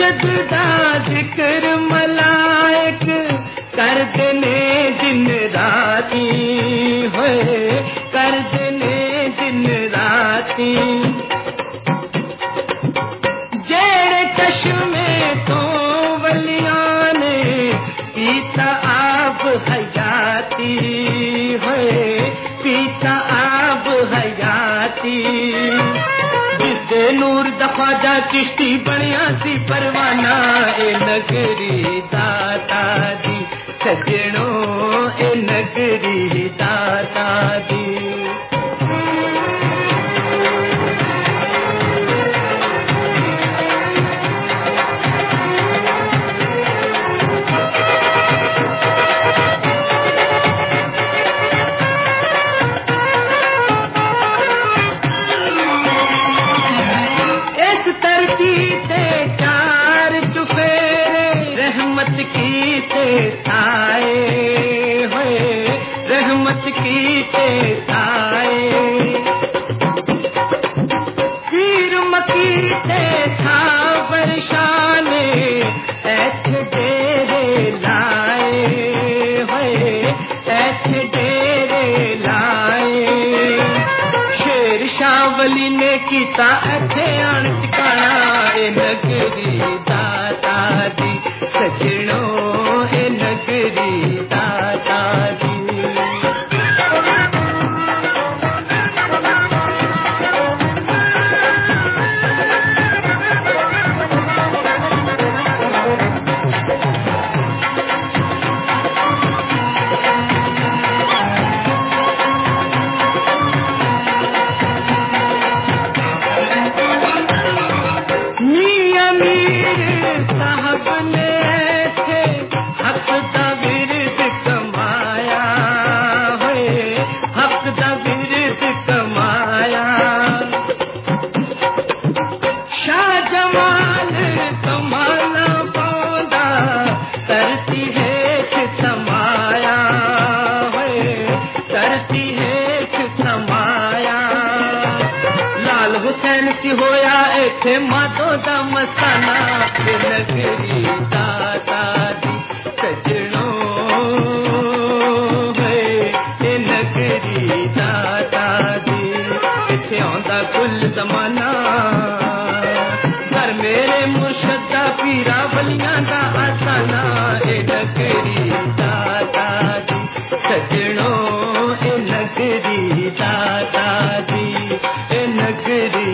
मुर्शद दा जिक्र मलाइक कर देने दिन राती होए कर देने दिन राती जेड़े चश्मे तो वलियां ने पीता आप हयाती होए पीता आप हयाती जिसदे नूर दा ख्वाजा चिश्ती बनिया सी परवाना ए नगरी दाता दी सजणो ए नगरी दाता दी की ते आए होए रहमत की ते आए सिर मकी ते था बरसाने ऐसे डेरे लाए होए ऐसे डेरे लाए शेर शावली ने कीता ऐसे आन टिकाना ए नगरी दाता दी सजणो ए नगरी दाता दी मियां मीर साहब ने होया इथे मातो दा मस्ताना नगरी दाता दी सजणो है नगरी दाता दी इथे आंदा कुल जमाना घर मेरे मुर्शदा पीरा बलियां दा आसाना ए नगरी दाता दी सजणो ए नगरी दाता दी ए नगरी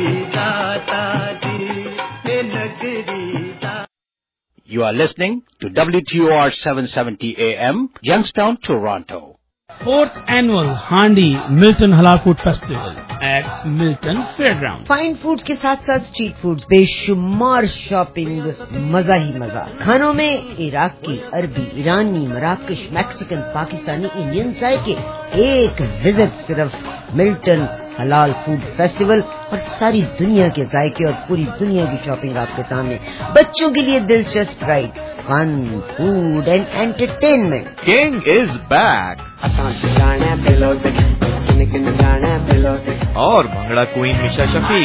You are listening to W T O R seven seventy A M, Youngstown, Toronto. Fourth annual Handi Milton Halal Food Festival at Milton Fairground. Fine foods के साथ साथ स्ट्रीट फूड्स, बेशुमार शॉपिंग, मजा ही मजा। खानों में इराक की, अरबी, ईरानी, मराकश, मैक्सिकन, पाकिस्तानी, इंडियन जायके। एक विजिट सिर्फ मिल्टन हलाल फूड फेस्टिवल और सारी दुनिया के जायके और पूरी दुनिया की शॉपिंग आपके सामने। बच्चों के लिए दिलचस्प ride, fun, food and entertainment. King is back और bhangra queen Misha Shafi.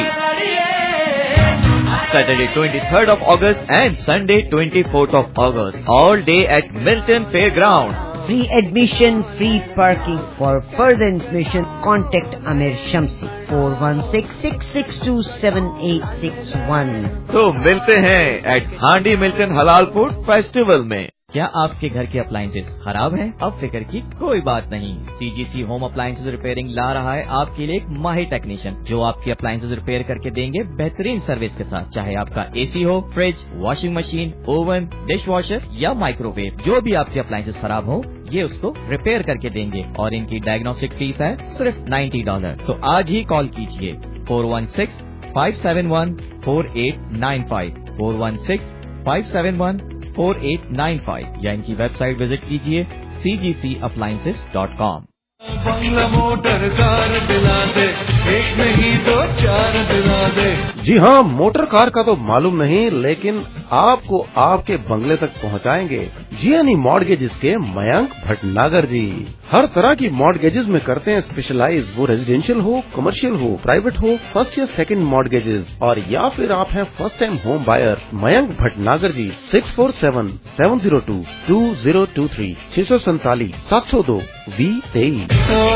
Saturday twenty-third of August and Sunday twenty-fourth of August, all day at Milton Fairground. Free admission, free parking. For further information, contact Amir Shamsi four one six, six six two, seven eight six one. तो मिलते हैं एट हांडी मिल्टन हलाल फूड फेस्टिवल में। क्या आपके घर के अप्लायंसेस खराब हैं? अब फिक्र की कोई बात नहीं। सीजीसी होम अप्लायंसेस रिपेयरिंग ला रहा है आपके लिए एक माहिर टेक्नीशियन जो आपके अप्लायंसेस रिपेयर करके देंगे बेहतरीन सर्विस के साथ। चाहे आपका एसी हो, fridge, washing machine, oven, dish washer या माइक्रोवेव, जो भी आपके अप्लायंसेस खराब हो ये उसको रिपेयर करके देंगे और इनकी डायग्नोस्टिक फीस है सिर्फ नब्बे डॉलर। तो आज ही कॉल कीजिए four one six, five seven one, four eight nine five, four one six, five seven one, four eight nine five या इनकी वेबसाइट विजिट कीजिए C G C appliances dot com. बंगला मोटर कार दिला दे, एक नहीं दो चार दिला दे। जी हाँ, मोटर कार का तो मालूम नहीं, लेकिन आपको आपके बंगले तक पहुँचाएंगे। जियानी मॉर्गेजेस के मयंक भटनागर जी। हर तरह की मॉर्गेजेस में करते हैं स्पेशलाइज, वो रेजिडेंशियल हो, कमर्शियल हो, प्राइवेट हो, फर्स्ट या सेकंड मॉर्गेजेस और या फिर आप हैं first time home buyer. Mayank Bhatnagar ji six four seven seven zero two two zero two three छह सौ सैतालीस सात सौ दो वी तेईस।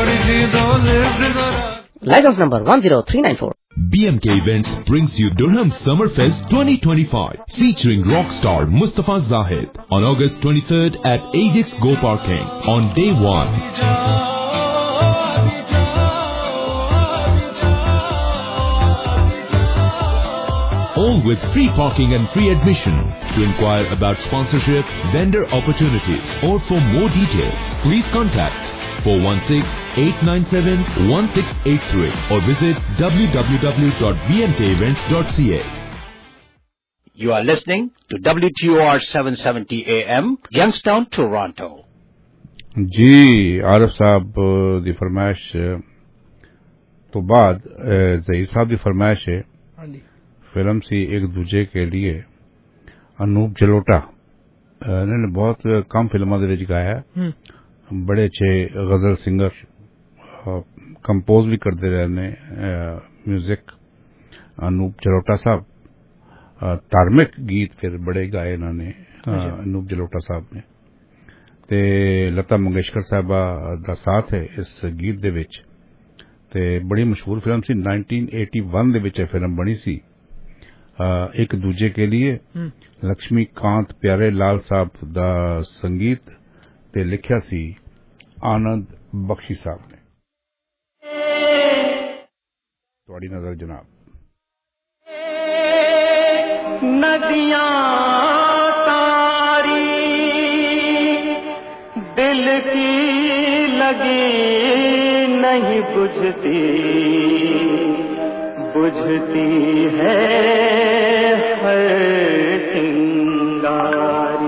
License number one zero three nine four. B M K Events brings you Durham Summerfest twenty twenty-five, featuring rock star Mustafa Zahid on August twenty-third at Ajax Go Parking on day one. All with free parking and free admission. To inquire about sponsorship, vendor opportunities, or for more details, please contact four one six, eight nine seven, one six eight three or visit w w w dot b m k events dot c a. You are listening to W T O R seven seventy A M, Youngstown, Toronto. जी आरिफ साहब दी फरमाइश तो बाद ज़हीर साहब दी फरमाइश है फिल्म सी एक दूजे के लिए अनूप जलोटा इन्होंने बहुत कम फिल्मों दे विच गाया है। बड़े अच्छे गजल सिंगर कंपोज भी करते रहने म्यूजिक अनूप जलोटा साहब। धार्मिक गीत फिर बड़े गाए इन्होंने अनूप जलोटा साहब ने ते लता मंगेशकर साहबा दा साथ है इस गीत दे विच ते बड़ी मशहूर फिल्म सी नाइनटीन एटी वन दे विच फिल्म बनी सी एक दूजे के लिए। लक्ष्मी कांत प्यारे लाल साहब दा संगीत ते लिखिया सी आनंद बख्शी साहब ने। तुहाडी नजर जनाब। नदियां तारी दिल की लगी नहीं बुझती, बुझती है हर चिंगारी।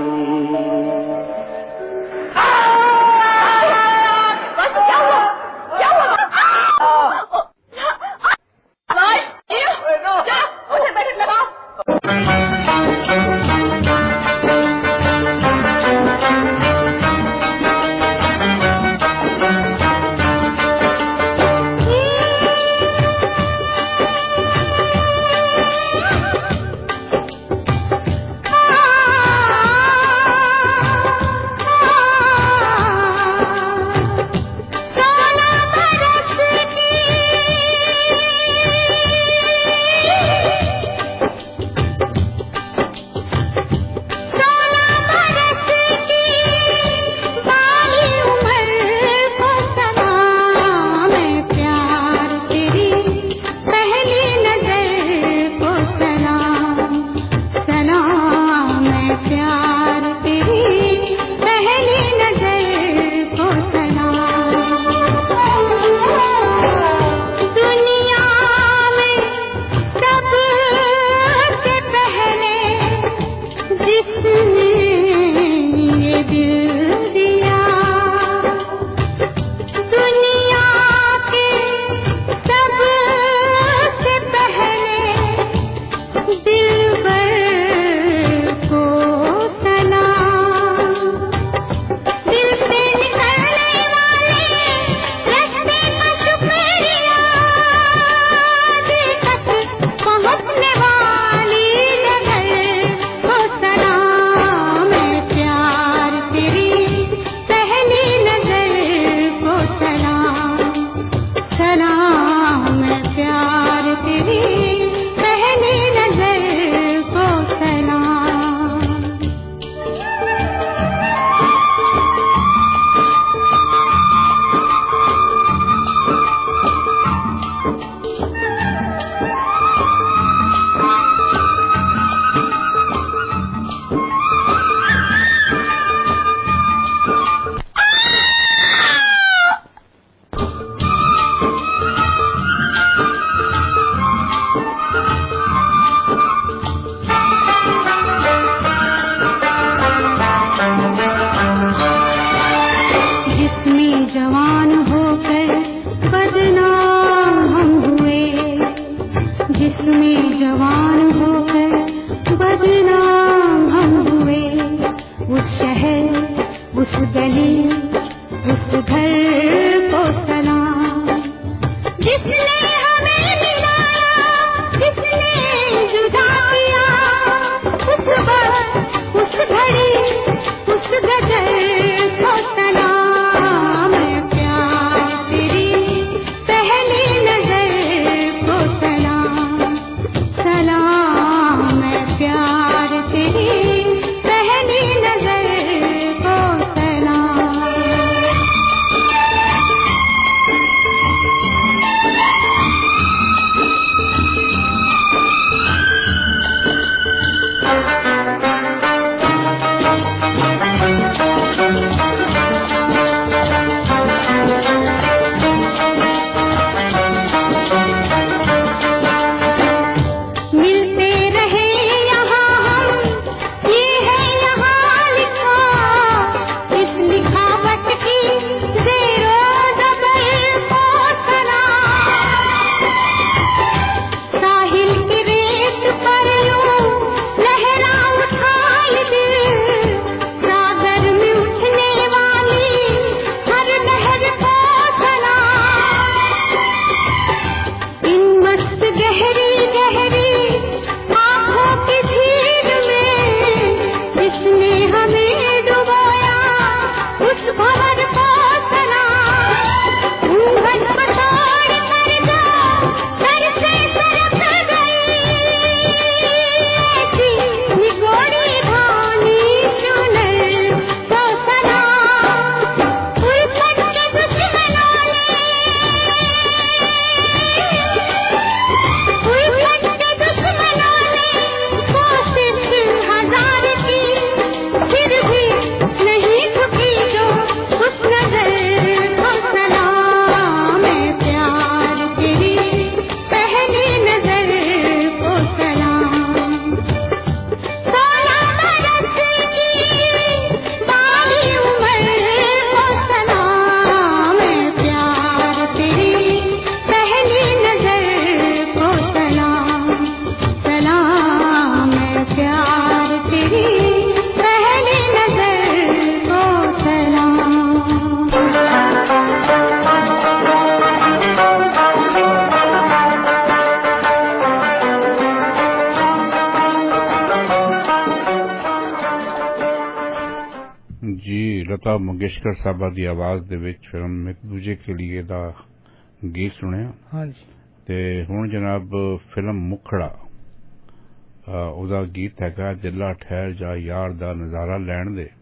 लता मंगेशकर साहबा दी आवाज दे विच फिल्म एक दूजे के लिए दा गीत सुनिया। हाँ जी। ते हुण जनाब फिल्म मुखड़ा ओदा गीत हैगा दिला ठहर जा यार दा नजारा लैण दे।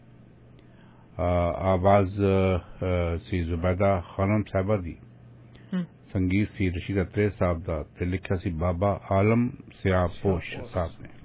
आवाज सी जुबैदा खानम साहबा दी, संगीत सी रशीद अत्रे साहब दा ते लिखिया सी बाबा आलम सियापोश साहब ने।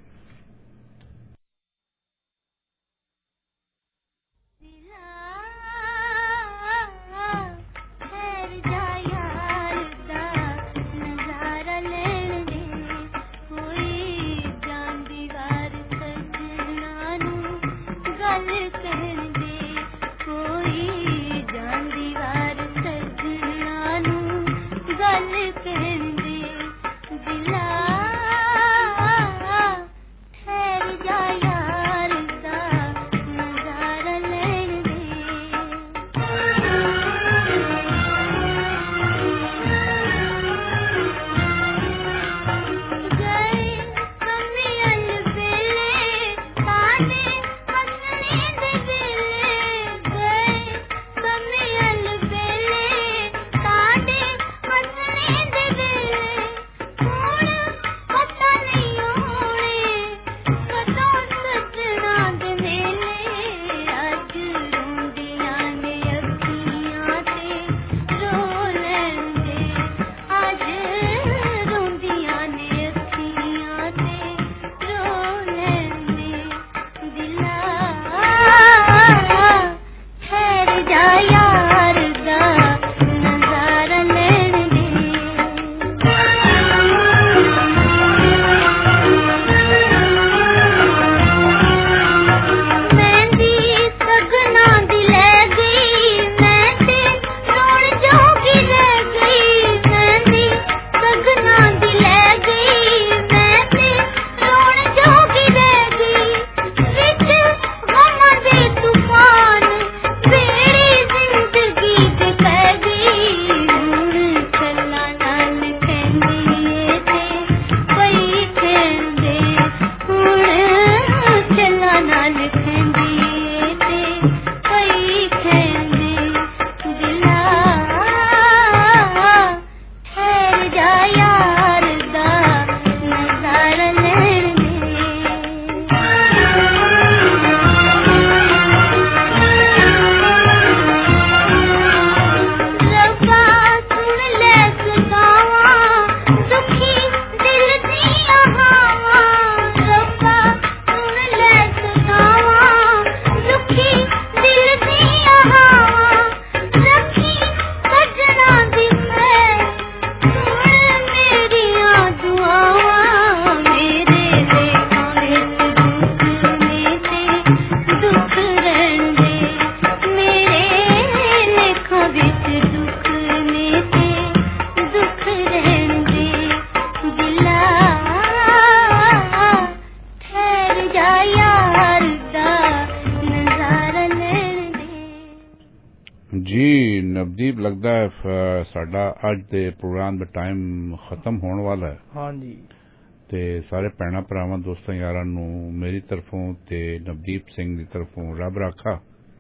नवदीप लगता है साडा अज दे प्रोग्राम दा टाइम खत्म होने वाला है। हाँ जी। ते सारे भैणा भरावां दोस्तां यारां नूं मेरी तरफों ते नवदीप सिंह दी तरफों रब राखा।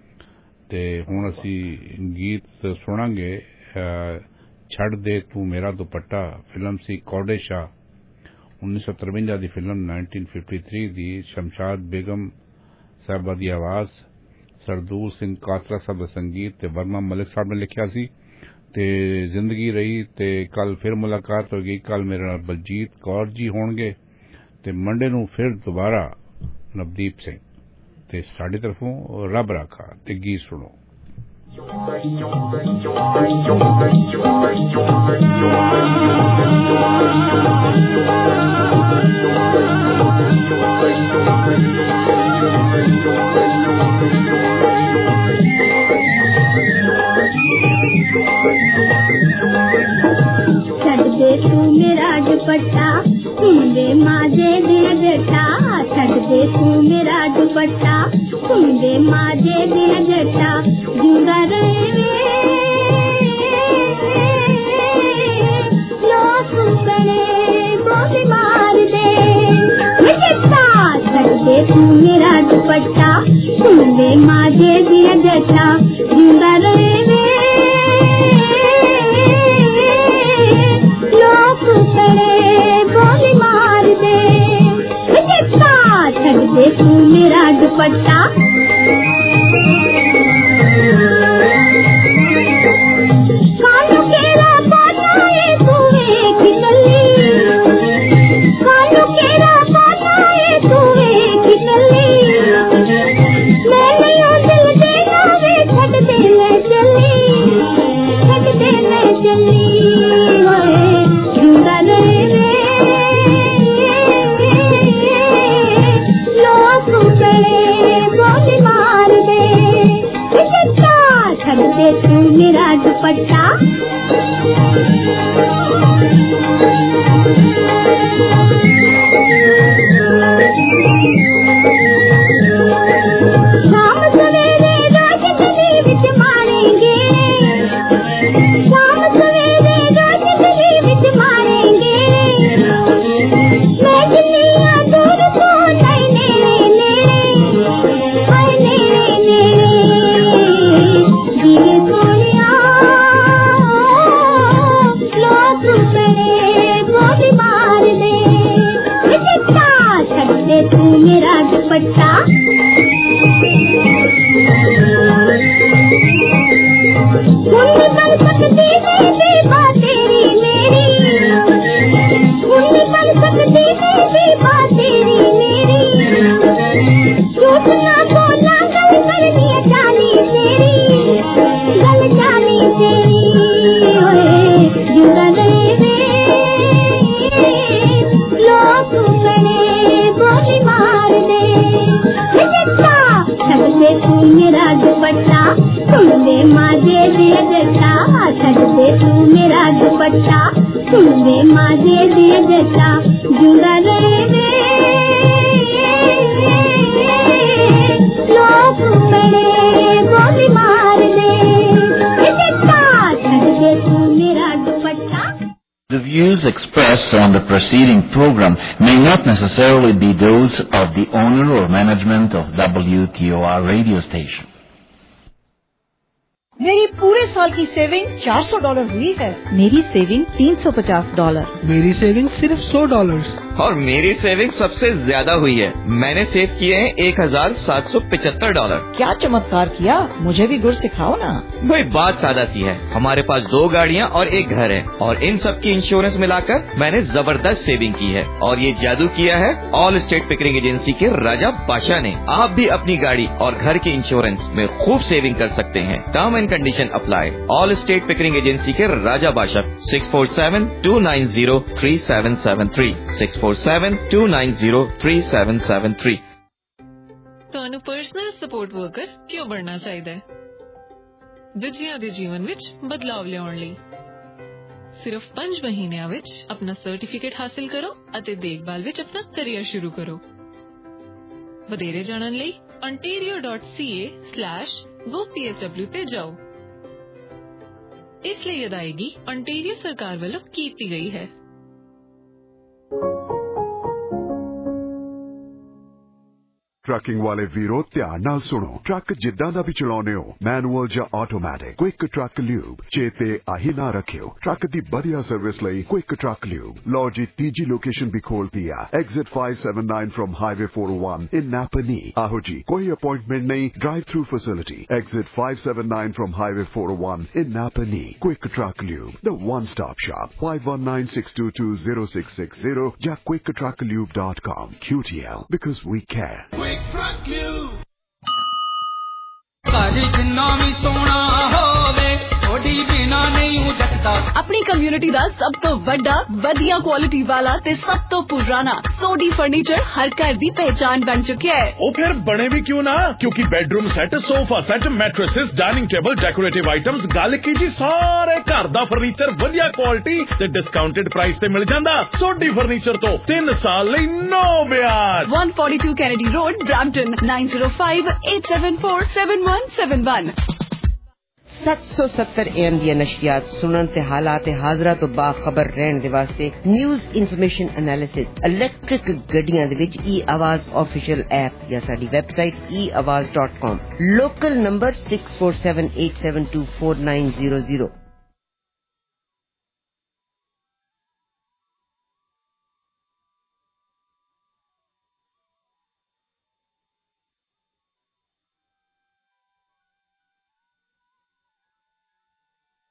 ते हुण असी गीत सुनांगे छड़ दे तू मेरा दुपट्टा फिल्म सी कौडे शाह उन्नीस सौ तरवंजा दी फिल्म नाइनटीन फिफ्टी थ्री दी शमशाद बेगम साहबा दी आवाज सरदूर सिंह कातरा साहब दा संगीत ते वर्मा मलिक साहब ने लिखिया सी। ते जिंदगी रही ते कल फिर मुलाकात होगी। कल मेरे नाल बलजीत कौर जी होणगे ते मंडे नूं फिर दोबारा नवदीप सिंह ते साडी तरफों रब राखा ते गीत सुनो। छड़ दे तू मेरा दुपट्टा कुंदे माजे दिया जटा छड़ दे तू मेरा दुपट्टा कुंदे माजे दिया जटा जुड़ा रहे लोग बने गोली मार दे छड़ दे तू मेरा दुपट्टा कुंदे माजे दिया जटा दुपट्टा कानू केरा बानाए तुवे खिलली कानू केरा बानाए तुवे खिलली मैं लियो दिल देना वे छड़ दे ले चली छड़ दे ले चली जुड़ा रहे लोग करे गोली मार दे छड़ दे तू मेरा दुपट्टा शाम सवेरे रोशनी विच मारेंगे शाम सवेरे रोशनी विच मारेंगे मैं दुनिया दूर को नहीं नेड़े नेड़े हाय नेड़े नेड़े दिए सोनिया लोग करे गोली मार दे चिट्टा छड़ दे तू मेरा दुपट्टा सुन बन सकती है बेबा तेरी मेरी सुन बन सकती है बेबा तेरी मेरी झूठ ना बोलना गल करनी जानी तेरी गल जानी तेरी ओए जुड़ा रहे लोग करे गोली मार दे चिट्टा छड़ दे तू मेरा दुपट्टा सुन दे माजे दिया जट्टा छड़ दे तू मेरा दुपट्टा सुन दे माजे दिया जट्टा जुड़ा रहे लोग करे गोली मार दे चिट्टा छड़ दे तू मेरा दुपट्टा. The views expressed on the preceding program may not necessarily be those of the owner or management of W T O R radio station. मेरी पूरे साल की सेविंग चार सौ डॉलर हुई है। मेरी सेविंग तीन सौ पचास डॉलर। मेरी सेविंग सिर्फ सौ डॉलर। और मेरी सेविंग सबसे ज्यादा हुई है। मैंने सेव किए हैं एक हजार सात सौ पिचहत्तर डॉलर। क्या चमत्कार किया, मुझे भी गुर सिखाओ ना। भाई बात सादा सी है, हमारे पास दो गाड़ियाँ और एक घर है और इन सब की इंश्योरेंस मिलाकर मैंने जबरदस्त सेविंग की है। और ये जादू किया है ऑल स्टेट पिकरिंग एजेंसी के राजा बादशाह ने। आप भी अपनी गाड़ी और घर के इंश्योरेंस में खूब सेविंग कर सकते हैं। Term and condition apply. All state Pickering agency के Raja Badshah six four seven two nine zero three seven seven three six four seven two nine zero three seven seven three. ਤੁਹਾਨੂੰ ਪਰਸਨਲ ਸਪੋਰਟ ਵਰਕਰ ਕਿਉਂ ਬਣਨਾ ਚਾਹੀਦਾ ਹੈ? ਦੂਜਿਆਂ ਦੇ ਜੀਵਨ ਵਿੱਚ ਬਦਲਾਵ ਲਿਆਉਣ ਲਈ ਸਿਰਫ ਪੰਜ ਮਹੀਨਿਆਂ ਵਿੱਚ ਆਪਣਾ ਸਰਟੀਫਿਕੇਟ ਹਾਸਲ ਕਰੋ ਅਤੇ ਦੇਖਭਾਲ ਵਿੱਚ ਆਪਣਾ ਕੈਰੀਅਰ ਸ਼ੁਰੂ ਕਰੋ। ਵਧੇਰੇ ਜਾਣਨ ਲਈ ontario dot c a slash go p s w ਤੇ ਜਾਓ। ਇਸ ਲਈ ਅਦਾਇਗੀ ontario ਸਰਕਾਰ ਵੱਲੋਂ ਕੀਤੀ ਗਈ ਹੈ। ट्रकिंग वाले वीरो ध्यान नाल सुनो। ट्रक जिद्दां दा भी चलाउने हो, मैनुअल या ऑटोमैटिक, क्विक ट्रक ल्यूब चेते आही ना रखियो। ट्रक दी बढ़िया सर्विस लई क्विक ट्रक ल्यूब। लो जी तीजी लोकेशन भी खोल दिया, exit five seven nine from highway four o one in Napanee. आहो जी कोई अपॉइंटमेंट नहीं, drive through facility. Exit five seven nine from highway four o one in Napanee. Quick truck lube, the one stop shop. Five one nine six two two zero six six zero या quick truck lube dot com. Q T L because we care. अपनी कम्युनिटी दा सब तो बड़ा वधिया क्वालिटी वाला ते सब तो पुराना सोडी फर्नीचर हर घर दी पहचान बन चुके है। ओ फिर बने भी क्यों ना, क्योंकि bedroom set, sofa set, mattresses, dining table, decorative items, गल की जी सारे घर दा फर्नीचर वधिया क्वालिटी ते डिस्काउंटेड प्राइस ते मिल जांदा। सोडी फर्नीचर तो तीन साल लई नो ब्याज। One forty two Kennedy road, Brampton nine zero five eight seven four seven one seven one. सत्त सौ सत्तर एम ਦੀਆਂ ਨਸ਼ਰੀਆਤ ਸੁਣਨ ਤੇ ਹਾਲਾਤ ਹਾਜ਼ਰਾ ਤੋਂ ਬਾਖਬਰ ਰਹਿਣ ਦੇ ਵਾਸਤੇ ਨਿਊਜ਼ ਇਨਫੋਰਮੇਸ਼ਨ ਐਨਾਲਿਸਿਸ ਇਲੈਕਟ੍ਰਿਕ ਗੱਡੀਆਂ ਦੇ ਵਿੱਚ ਈ ਆਵਾਜ਼ ਆਫੀਸ਼ੀਅਲ ਐਪ ਜਾਂ ਸਾਡੀ website e awaz dot com local number six four seven eight seven two four nine zero zero